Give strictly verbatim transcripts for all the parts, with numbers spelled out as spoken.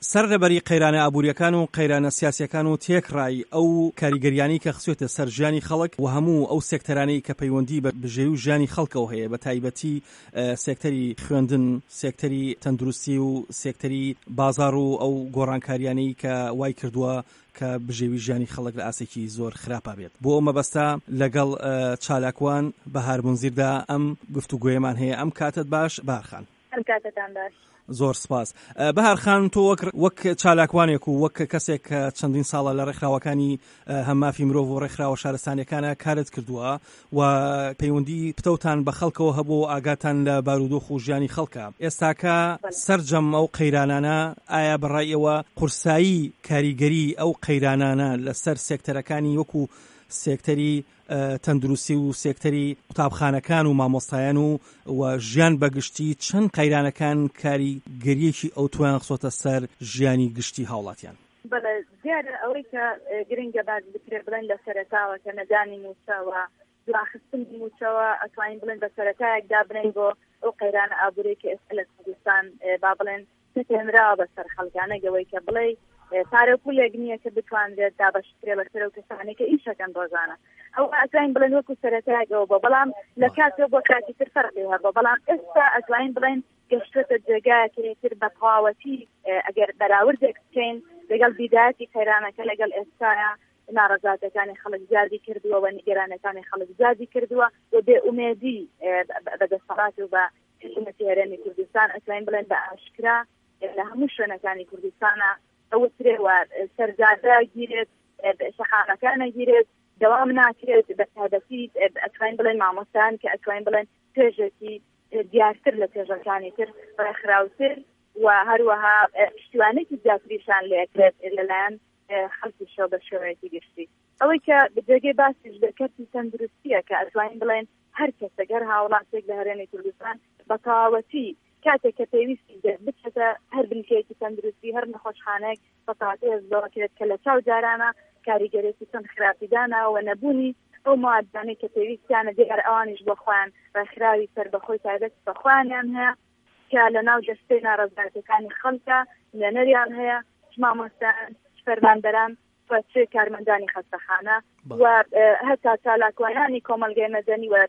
سەرلەبەری قەیرانە ئابوووریەکان و قەیرانە سیاسیەکان و تێکڕای ئەو کاریگەریانی کە خسوێتە سەر ژیانی خەڵک و هەموو ئەو سێکتەرانەی کە پەیوەندی بە بژێوی و ژیانی خەڵکەوە هەیە، بە تایبەتی سێکتەری خوێندن، سێکتەری تەندروستی و سێکتەری بازاڕ و ئەو گۆڕانکاریانەی کە وای کردووە کە بژێوی ژیانی خەڵک لە ئاسێکی زۆر خراپە بێت. بۆ ئەو مەبەستا لەگەڵ چالاکوان بەهار بونزیردا ئەم گفتوگوێمان هەیە. ئەم کاتت باش بەهارخان. ئەم کاتتان باش. زۆر سپاس. بەهارخان، تۆ وەک چالاکوانێک و وەک کەسێک کە چەندین ساڵە لە ڕێکخراوەکانی هەم مافی مرۆڤ و ڕێکخراوە شارستانیەکانە کارت کردووە و پەیوەندی پتەوتان بە خەڵکەوە هەبوو، ئاگاتان لە بارودۆخ و ژیانی خەڵکە. ئێستاکە سەرجەم ئەو قەیرانانە ئایا بەڕای ئێوە قورسایی کاریگەری ئەو قەیرانانە لەسەر سێکتەرەکانی وەکو سێکتەری تەندروستی و سێکتەری قوتابخانەکان و مامۆستایان و و ژیان بەگشتی چەند قەیرانەکان کاریگەریەکی ئەو توان خسۆتە سەر ژیانی گشتی هاوڵاتیان؟ بەڵێ زیادە ئەوەی کە گرنگە باز بکرێ بڵێن لە سەرەتاوە کە نەدانی موچەوە دواخستنی موچەوە ئەتوانین بڵێن بە سەرەتایەکدا بڵێن بۆ ئەو قەیرانە ئابوورێکی ئێستا لە کوردستان با بڵێن نتێنراوە بەسەر خەڵکانەگەوەی کە بڵێ پارە پولێک نییە کە بتوانرێت دابەشکرێ بەسەر ئەو کەسانێک کە ئیشەکەن ڕۆژانە. ئەو ئەتوانین بڵێن وەکو سەرەتایەکەوە بۆ بەڵام لە کاتێک بۆ کاتی تر فەرقی هەبوو. بەڵام ئێستا ئەتوانین بڵێن گەشتوێتە جێگایەکی تر بە تەواوەتی ئەگەر بەراوردێک بکەین لەگەڵ بیدایەتی قەیرانەکە لەگەڵ ئێستاە ناڕەزاتەکانی خەڵک زیادی کردووە و نیگەرانەکانی خەڵک زیادی کردووە و بێئومێدی بەدەسەڵات و بە حکومەتی هەرێمی کوردستان ئەتوانین بڵێن بە ئاشکرا لە هەموو شوێنەکانی کوردستانە ئەوە ترێوە سەرزادە گیرێت، شەخانەکانە گیرێت، دەوام ناکرێت. بە تایبەتی ئەتوانین بڵێن مامۆستایان کە ئەتوانین بڵێن توێژێکی دیارتر لە توێژەکانی تر ڕێکخراوتر و هەروەها پشتیوانێکی زیاتریشان لێکرێت لەلایەن خەڵکی شەو بە شێوەیەکی گشتی. ئەوەی کە بەجێگەی باسیش دەکەتی تەندروستیە کە ئەتوانین بڵێن هەر کەسە گەر هاوڵاتێک لە هەرێمی کوردستان بە تەواوەتی کاتێک کە پێویستی بچێتە هەر بنکەیەکی تەندروستی هەر نەخۆشخانەیەک بە تەواوەتی هەزبەوەکرێت کە لە چاو جارانە کاریگەرێکی چەند خراپیدانەوە نەبوونی ئەو موادانەی کە پێویستیانە دیار ئەوانیش بۆ خۆیان ڕێکخراوی سەر بەخۆی تایبەت بە خۆیانیان هەیە کە لە ناو دەستەی ناڕەزگارەکانی خەڵکە لەنەریان هەیە، مامۆستایان، فەرماندەران، چێ کارمەندانی خەستەخانە و هەتا چالاکوانانی کۆمەلگەی مەدەنی و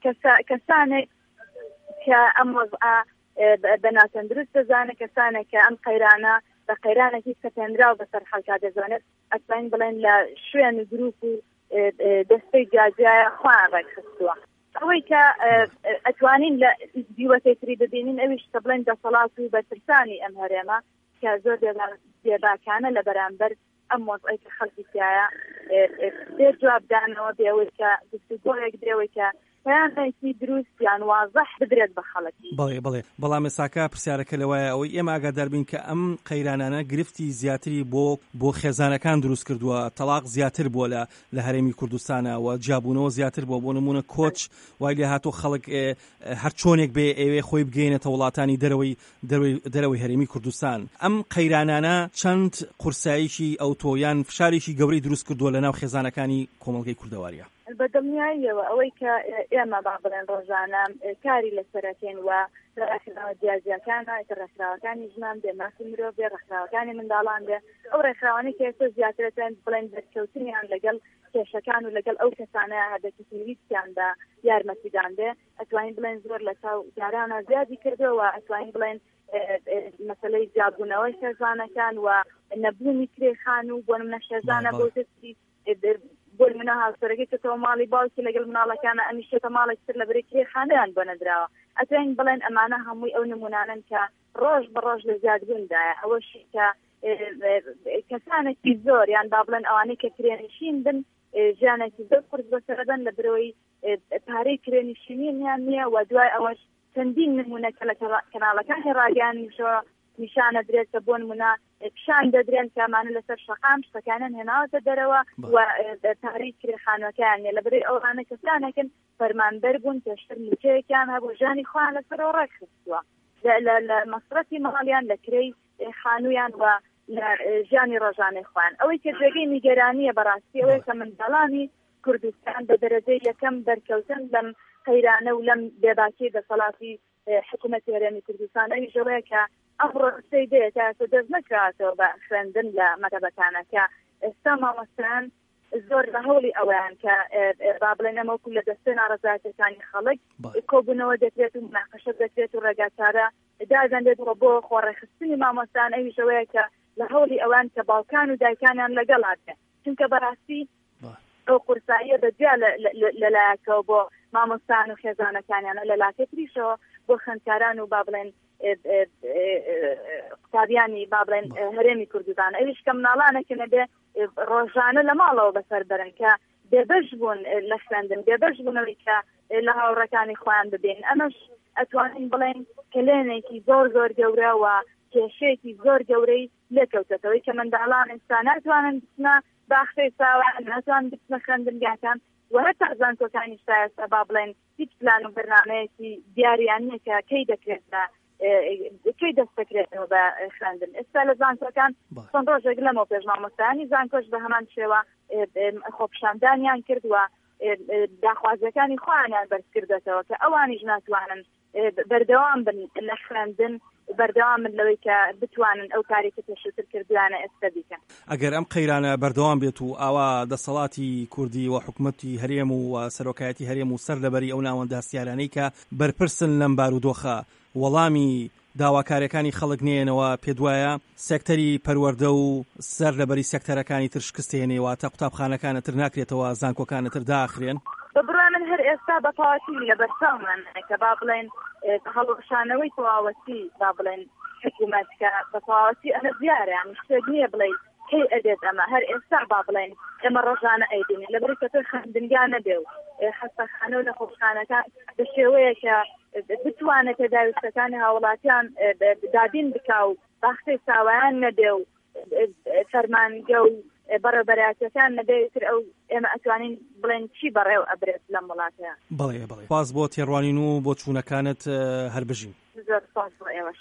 کەسانێک کە ئەم وەزعە بە ناتەندروست دەزانێت، کەسانێک کە ئەم قەیرانە بە قەیرانێکی سەپێنراو بەسەر خەڵکا دەزانێت ئەتوانین بڵێن لە شوێن و گروپ و دەستەی جاجایە خۆیان ڕێکخستووە. ئەوەی کە ئەتوانین لە دیوەتەی تری ببینین ئەویش کە بڵێن دەسەڵات و بەرپرسانی ئەم هەرێمە کە زۆر دێباکانە لە بەرامبەر ئەم وەزعی کە خەڵکی تایە بێ جوابدانەوە بێەوەی کە گفتوگۆیەک درێەوەی کە پەیامێکی دروست یان وازەح بدرێت بە خەڵکی. بەڵێ بەڵێ بەڵام ئێستاکە پرسیارەکە لەوایە ئەوەی ئێمە ئاگادار بین کە ئەم قەیرانانە گرفتی زیاتری بۆ بۆ خێزانەکان دروست کردووە، تەلاق زیاتر بووە لە لە هەرێمی کوردستانە و جیابوونەوە زیاتر بووە. بۆ نمونە کۆچ وای لێ هاتۆ خەڵک هەر چۆنێک بێ ئێوێ خۆی بگەینێتە وڵاتانی دەرەوەی دەرەوەی هەرێمی کوردستان. ئەم قەیرانانە چەند قورساییکی ئەوتۆیان فشارێکی گەورەی دروست کردووە لە ناو خێزانەکانی کۆمەڵگەی کوردەواریە. بەدڵنیاییەوە ئەوەی کە ئێمە با بڵێن ڕۆژانە کاری لەسەرەکەین و ڕێکخراوە جیاجیەکانە ڕێکخراوەکانی ژمان بێ مافی مرۆڤ بێ ڕێکخراوەکانی منداڵان بێ ئەو ڕێکخراوانەی کە ئێستا زیاترەتەن بڵێن دەستکەوتنیان لەگەڵ کێشەکان و لەگەڵ ئەو کەسانەیە هەدەکی پێویستیاندا یارمەتیدان بێ ئەتوانین بڵێن زۆر لە چاو جارانە زیادی کردەوە. ئەتوانین بڵێن مەسەلەی جیابوونەوەی شێزانەکان و نەبوونی کرێخان و بۆ نمونە شێزانە بۆ دەستی بۆ منە هاوسەرەکەی کە تۆ ماڵی باوکی لەگەڵ مناڵەکانە ئەمیشێتە ماڵێکی تر لە بەرەی کرێخانەیان بۆ نەدراوە. ئەتوانین بڵێن ئەمانە هەمووی ئەو نمونانن کە ڕۆژ بە ڕۆژ لە زیادبووندایە. ئەوەشی کە کەسانێکی زۆر یان با بڵێن ئەوانەی کە کرێنشین بن ژیانێکی زۆر قورس بەسەردەن لە برەوەی پارەی کرێنشینیان نییە و دوای ئەوەش چەندین نمونە کە لە کەناڵەکانی ڕاگەیانیشەوە نیشانە درێت کە بۆ نمونە پیشان دەدرێن کەمانە لەسەر شەقام شتەکانیان هێناوەتە دەرەوە و پارەی کرێخانەکەیان نیە لە بەرەی ئەوانە کەسانێکن فەرمانبەر بوون پێشتر موچەیەکیان هەبوو ژیانی خۆیان لەسەرەوە ڕێکخستووە لە مەسرەتی ماڵیان لە کرێی خانوویان و لە ژیانی ڕۆژانەی خۆیان. ئەوەی کە جێگەی نیگەرانیە بەڕاستی ئەوەی کە منداڵانی کوردستان بە دەرەجەی یەکەم دەرکەوتن لەم قەیرانە و لەم بێباکی دەسەڵاتی حکوومەتی هەرێمی کوردستان ئەویش ئەوەیە کە ئەمڕۆ سی دێتە دەست نەکراتەوە بە خوێندن لە مەکتەبەکانە کە ئێستا مامۆستایان زۆر بە هەوڵی ئەویان کە با بڵێن ئەمەوەکو لە دەستە ناڕەزایەتەکانی خەڵک کۆبوونەوە دەکرێت و مناقەشە دەکرێت و ڕێگاچارە دادەنێتەوە بۆ خۆڕێخستنی مامۆستایان ئەویشەوەیە کە لە هەوڵی ئەوان کە باوکان و دایکانیان لەگەڵاتێ چونکە بەڕاستی ئەو قورساییە بەجیا لەلایەکەوە بۆ مامۆستان و خێزانەکانیانە لە لاکەتریشەوە بۆ خوێندکاران و با بڵێن قوتابیانی با بڵێن هەرێمی کوردستان ئەویش کە مناڵانێکە بێ ڕۆژانە لە ماڵەوە بەسەر بەرن کە بێبەش بوون لە خوێندن بێبەش بوونەوەی کە لە هاوڕەکانی خۆیان ببێن ئەمەش ئەتوانین بڵێن کلێنێکی زۆر زۆر گەورە و کێشەیەکی زۆر گەورەی لێکەوتێتەوەی کە منداڵان ئێستا ناتوانن بچنە باخچەی ساوان ناتوان بچنە خوێندنگاکان و هەتا زانکۆکانی ئێستا با بڵێن هیچ پلان و بەرنامەیەکی دیاریان نییە کە کەی دەکرێت کەی دەستەکرێتەوە بە خوێندن ئێستا لە زانکۆکان چەند ڕۆژێک لەمەوە پێش مامۆستایانی زانکۆش بە هەمان شێوە خۆپیشاندانیان کردووە داخوازەکانی خۆیانیان بەرز کردێتەوە کە ئەوانیش ناتوانن بەردەوام بن لە خوێندن بەردەوام من لەوەی کە بتوانن ئەو کاری کە پێشووتر کردویانە ئێستا بیکەن. ئەگەر ئەم قەیرانە بەردەوام بێت و ئاوا دەسەڵاتی کوردی و حکومەتی هەرێم و سەرۆکایەتی هەرێم و سەر لەبەری ئەو ناوەندە هەستیارانەی کە بەرپرسن لەم بارودۆخە وەڵامی داواکاریەکانی خەڵک نێنەوە پێدوایە سێکتەری پەروەردە و سەر لەبەری سێکتەرەکانی تر شکستێنێەوە تا قوتابخانەکانە تر ناکرێتەوە زانکۆکانە تر داخرێن بڕای من هەر ئێستا بەتەواتی لە بەرچاومان کە با بڵێن هەڵوەشانەوەی تەواوەتی با بڵێن حکوومەت کە بەتەواوەتی ئەمە دیارە شتێک نییە بڵێ کەی ئەدێت ئەمە هەر ئێستا با بڵێن ئێمە ڕۆژانە ئەیدین لەبەری کە تر خوێندنگا نەبێ و حەستەخانە و نەخۆشخانەکان بە شێوەیە کە بتوانێت داویستەکانی هاوڵاتیان دابین بکا و باخچەی ساوایان نەبێ و فەرمانگە و بەڕێبەرایەتەکان نەبێتتر ئەو ئێمە ئەتوانین بڵێن چی بەڕێو ئەبرێت لەم وڵاتەیە. بەڵێ بەڵێ پاس بۆ تێڕوانین و بۆ چوونەکانت هەر بژین. زۆر سپاس بۆ ئێوەش.